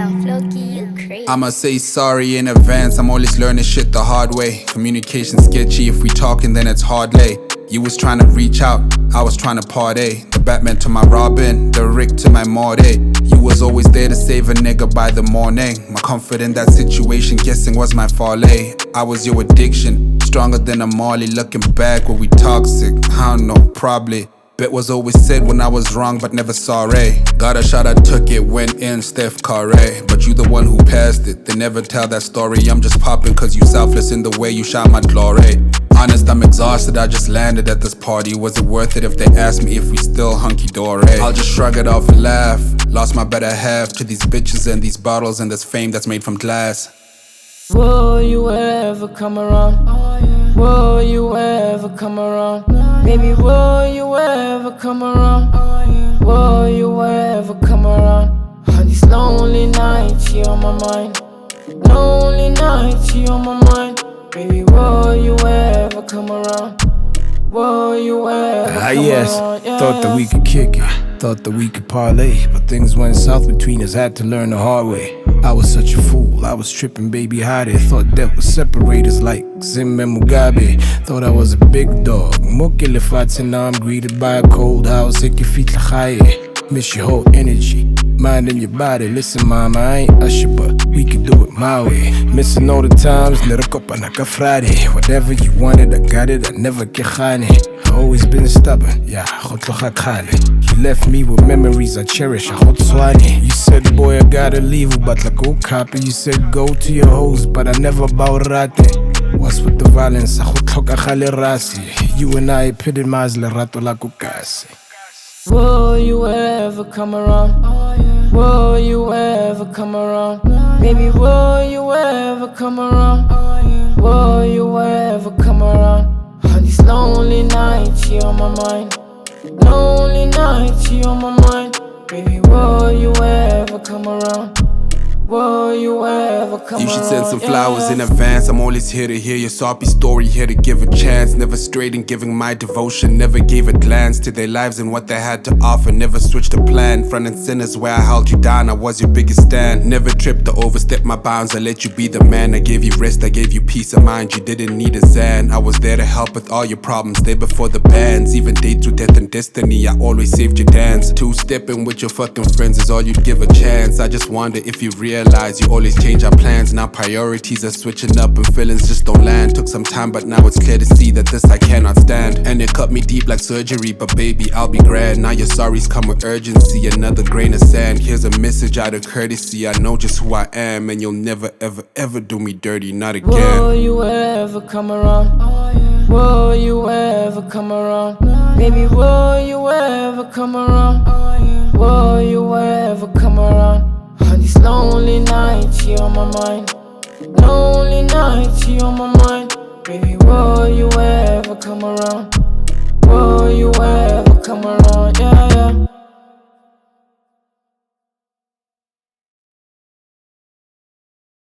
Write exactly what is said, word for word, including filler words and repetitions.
Damn, Floki, you crazy. I'ma say sorry in advance, I'm always learning shit the hard way. Communication sketchy, if we talking then it's hard lay. You was trying to reach out, I was trying to party. The Batman to my Robin, the Rick to my Morty. You was always there to save a nigga by the morning. My comfort in that situation, guessing was my folly. I was your addiction, stronger than a Marley. Looking back, were we toxic? I don't know, probably. Bet was always said when I was wrong, but never sorry. Got a shot, I took it, went in, Steph Curry. But you the one who passed it, they never tell that story. I'm just popping cause you selfless in the way you shot my glory. Honest, I'm exhausted, I just landed at this party. Was it worth it if they asked me if we still hunky-dory? I'll just shrug it off and laugh. Lost my better half to these bitches and these bottles and this fame that's made from glass. Will you ever come around? Will you ever come around? Baby, will you ever come around? Will you ever come around? On these lonely nights, you on my mind. Lonely nights, you on my mind. Baby, will you ever come around? Will you ever Ah come yes, around? Yeah, thought that we could kick it, thought that we could parlay, but things went south between us, had to learn the hard way. I was such a fool, I was tripping baby hiding. Thought that would separate us like Zim and Mugabe. Thought I was a big dog, mukil if I now I'm greeted by a cold house. Ik je feet lachaye, miss your whole energy, mind and your body. Listen mama, I ain't Usher, but we can do it my way. Missing all the times, naka Friday. Whatever you wanted, I got it, I never get khane. I always been stubborn, yeah, you left me with memories I cherish, you said boy I gotta leave, but like go copy. You said go to your hoes, but I never bout rate. What's with the violence, you and I epitomize lerato la kukasi. Will you ever come around? Will you ever come around? Baby, will you ever come around? Will you ever come around? On these lonely nights, you on my mind. Lonely nights, you on my mind. Baby, will you ever come around? Will you ever come around? You should send some flowers yeah. in advance. I'm always here to hear your soppy story, here to give a chance. Never strayed in giving my devotion, never gave a glance to their lives and what they had to offer. Never switched a plan, front and center's where I held you down. I was your biggest stand. Never tripped or overstepped my bounds. I let you be the man. I gave you rest, I gave you peace of mind. You didn't need a Zan. I was there to help with all your problems, there before the bands. Even dates with death and destiny, I always saved your dance. Two-stepping with your fucking friends is all you'd give a chance. I just wonder if you realize you always change our plans. Now priorities are switching up and feelings just don't land. Took some time but now it's clear to see that this I cannot stand. And it cut me deep like surgery, but baby I'll be grand. Now your sorries come with urgency, another grain of sand. Here's a message out of courtesy, I know just who I am. And you'll never ever ever do me dirty, not again. Will you ever come around? Will you ever come around? Baby, will you ever come around? Will you ever come around? On these lonely nights, you on my mind. Lonely nights, you on my mind. Baby, will you ever